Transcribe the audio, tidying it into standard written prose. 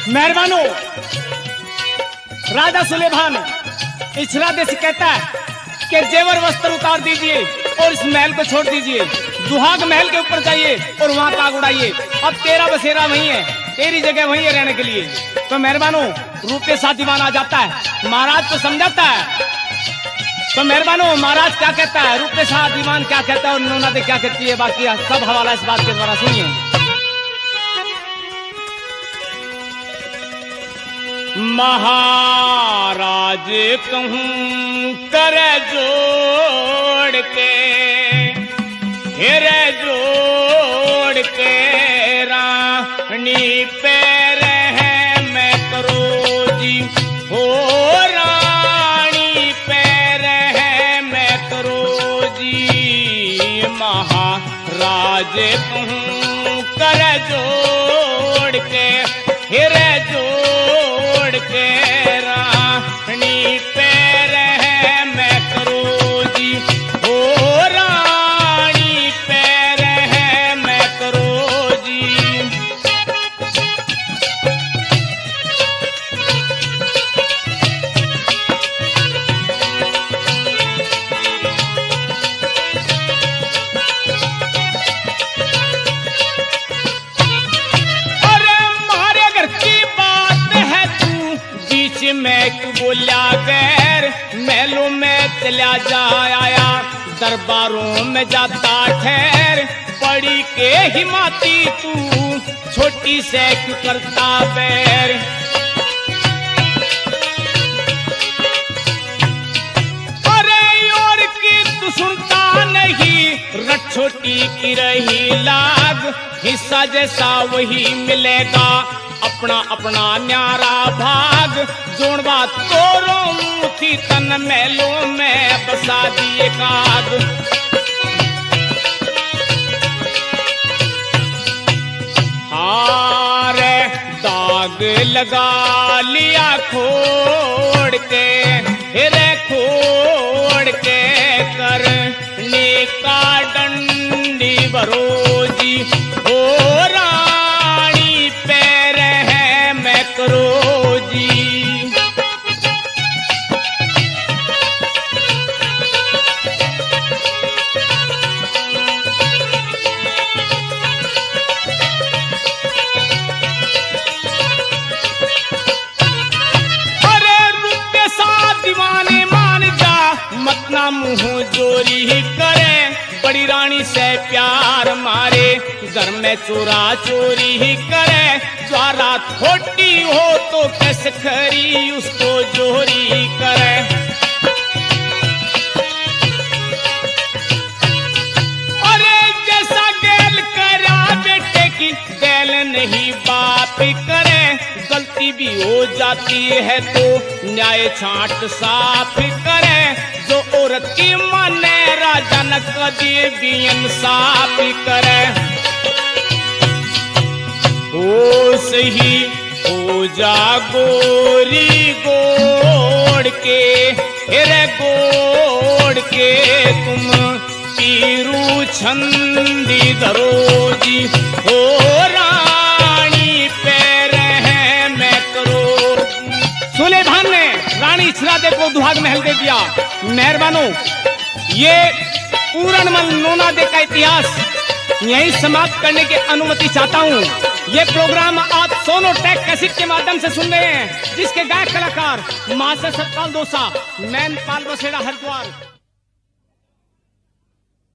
मेहरबानो राजा सुलेमान इच्छरादे से कहता है कि जेवर वस्त्र उतार दीजिए और इस महल को छोड़ दीजिए, दुहाग महल के ऊपर जाइए और वहां आग उड़ाइए। अब तेरा बसेरा वही है, तेरी जगह वही है रहने के लिए। तो मेहरबानो रूपे सा दीवाना आ जाता है, महाराज को समझाता है। तो मेहरबानो महाराज क्या कहता है, रूपे सा दीवान क्या कहता है और नोना दे क्या कहती है, बाकी सब हवाला इस बात के द्वारा सुनिए। महाराज कहूं कर जोड़ के, हिरे जोड़ के रानी पैर है मैं करो जी, हो रानी पैर है मैं करो जी। महाराज कहूं कर जोड़ के, हिरे जोड़ के रानी पैर है मैं करो जी, हो रानी पैर है मैं करो जी। मैं बोलिया गैर महलों में चला जाया, दरबारों में जाता ठहर, पड़ी के हिमाती तू छोटी से क्यों करता बैर। अरे और की तू सुनता नहीं, रट छोटी की रही लाग, हिस्सा जैसा वही मिलेगा, अपना अपना न्यारा भाग। जोड़वा तोरों थी तन महलों में बसा दिए काग। हारे दाग लगा लिया खोड़ के, हिरे खोड़ के करने का डंडी बरोजी, हो रानी पैर है मैं करो जी। मुंह जोरी ही करे, बड़ी रानी से प्यार मारे, घर में चोरा चोरी ही करे, ज्वारा थोटी हो तो कैसे खरी उसको जोरी करे। अरे जैसा गैल करा बेटे की गैल नहीं बाप करे, गलती भी हो जाती है तो न्याय छांट साफ करे, जो औरत की माने राजा न कदी भी इंसाफ करे। ओ सही हो जा गोरी गोड़ के, हिरे गोड़ के तुम पीरू छंदी धरो जी, हो रानी पैर है मैं करो। सुलेमान ने रानी इच्छरादे को दुहाग महल दे दिया। मेहरबानो ये पूरणमल नोना दे का इतिहास यहीं समाप्त करने की अनुमति चाहता हूँ। ये प्रोग्राम आप सोनोटेक कैसेट के माध्यम से सुन रहे हैं, जिसके गायक कलाकार मास्टर सतपाल दोसा, मैन पाल बसेड़ा हरिद्वार।